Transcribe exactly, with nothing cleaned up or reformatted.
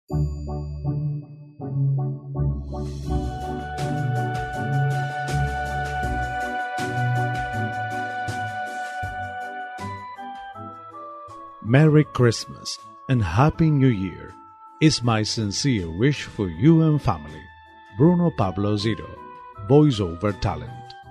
Merry Christmas and Happy New Year is my sincere wish for you and family. Bruno Pablo Zito, voiceover talent.